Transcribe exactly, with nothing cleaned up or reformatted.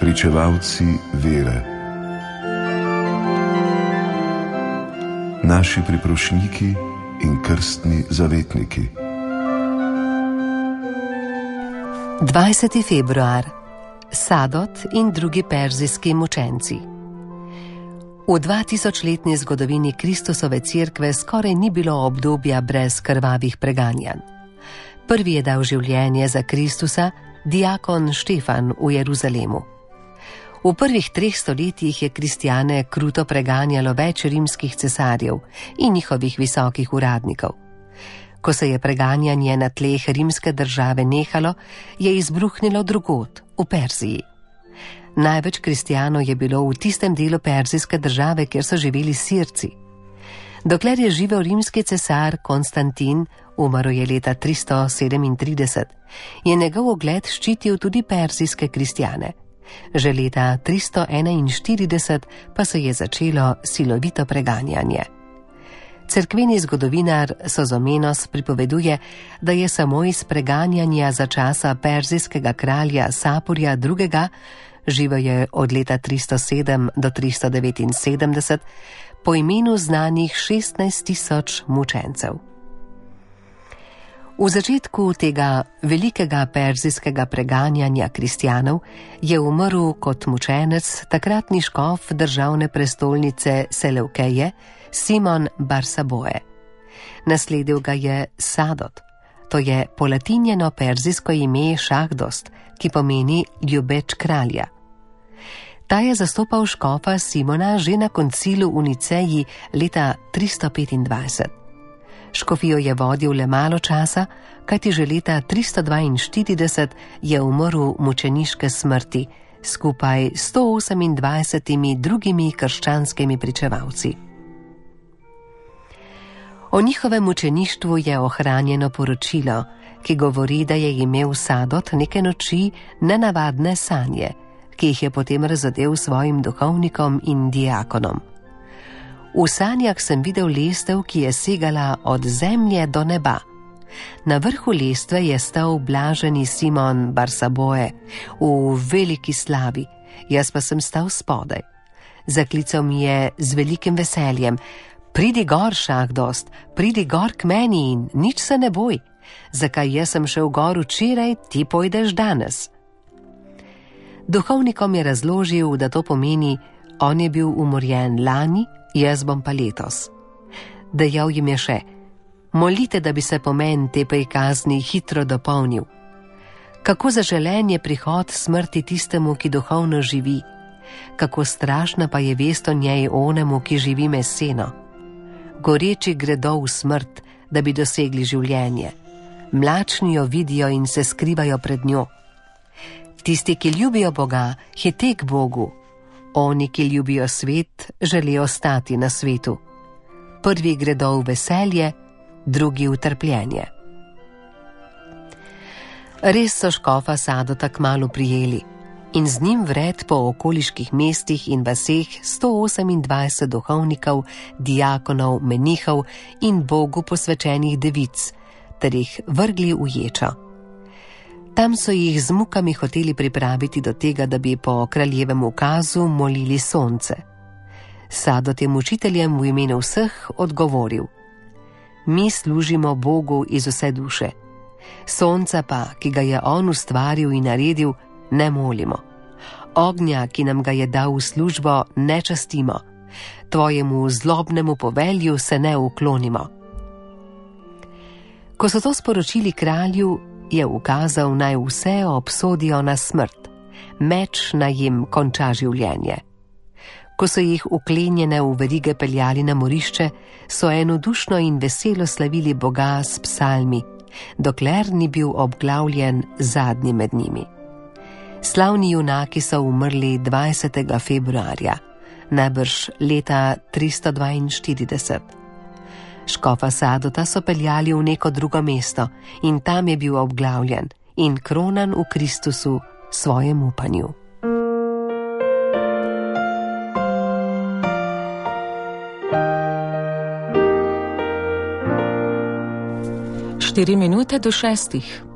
pričevalci vere, naši priprošniki in krstni zavetniki. dvajseti februar. Sadot in drugi perzijski mučenci. V dvatisočletni zgodovini Kristusove cerkve skoraj ni bilo obdobja brez krvavih preganjanj. Prvi je dal življenje za Kristusa diakon Štefan v Jeruzalemu. V prvih treh stoletjih je kristjane kruto preganjalo več rimskih cesarjev in njihovih visokih uradnikov. Ko se je preganjanje na tleh rimske države nehalo, je izbruhnilo drugod, v Perziji. Največ kristjanov je bilo v tistem delu perzijske države, kjer so živeli Sirci. Dokler je živel rimski cesar Konstantin, umrl je leta tristo sedemintrideset, je njegov ugled ščitil tudi perzijske kristjane. Že leta tristo enainštirideset pa se je začelo silovito preganjanje. Cerkveni zgodovinar Sozomenos pripoveduje, da je samo iz preganjanja za časa perzijskega kralja Sapurja drugega., živel je od leta tristo sedem do tristo devetinsedemdeset, po imenu znanih šestnajst tisoč mučencev. V začetku tega velikega perzijskega preganjanja kristjanov je umrl kot mučenec takratni škof državne prestolnice Selevkeje Simon Barsaboe. Nasledil ga je Sadot, to je polatinjeno perzijsko ime Šahdost, ki pomeni ljubeč kralja. Ta je zastopal škofa Simona že na koncilu v Niceji leta tristo petindvajset. Škofijo je vodil le malo časa, kajti že leta tristo dvainštirideset je umrl mučeniške smrti, skupaj s sto osemindvajsetimi drugimi krščanskimi pričevalci. O njihovem mučeništvu je ohranjeno poročilo, ki govori, da je imel Sadot neke noči nenavadne sanje, ki jih je potem razodel svojim duhovnikom in diakonom. V sanjah sem videl lestev, ki je segala od zemlje do neba. Na vrhu lestve je stal blaženi Simon Barsaboe v veliki slavi, jaz pa sem stal spodaj. Zaklical mi je z velikim veseljem: pridi gor, Šahdost, pridi gor k meni in nič se ne boj. Zakaj jaz sem šel gor včeraj, ti pojdeš danes? Duhovnikom je razložil, da to pomeni, on je bil umorjen lani, jaz bom pa letos. Dejal jim je še: molite, da bi se pomen te prikazni hitro dopolnil. Kako zaželen je prihod smrti tistemu, ki duhovno živi, kako strašna pa je vest o njej onemu, ki živi meseno. Goreči gredo v smrt, da bi dosegli življenje. Mlačni jo vidijo in se skrivajo pred njo. Tisti, ki ljubijo Boga, hite k Bogu. Oni, ki ljubijo svet, želijo ostati na svetu. Prvi gredo v veselje, drugi v trpljenje. Res so škofa Sadota kmalu prijeli in z njim vred po okoliških mestih in vaseh sto osemindvajset duhovnikov, diakonov, menihov in Bogu posvečenih devic, ter jih vrgli v ječo. Tam so jih z mukami hoteli pripraviti do tega, da bi po kraljevem ukazu molili sonce. Sadot je mučiteljem v imenu vseh odgovoril: mi služimo Bogu iz vse duše. Sonca pa, ki ga je on ustvaril in naredil, ne molimo. Ognja, ki nam ga je dal v službo, ne častimo. Tvojemu zlobnemu povelju se ne uklonimo. Ko so to sporočili kralju, je ukazal, naj vse obsodijo na smrt, meč naj jim konča življenje. Ko so jih uklenjene v verige peljali na morišče, so enodušno in veselo slavili Boga s psalmi, dokler ni bil obglavljen zadnji med njimi. Slavni junaki so umrli dvajsetega februarja, najbrž leta tristo dvainštirideset. Škofa Sadota so peljali v neko drugo mesto in tam je bil obglavljen in kronan v Kristusu svojem upanju. Štiri minute do šestih.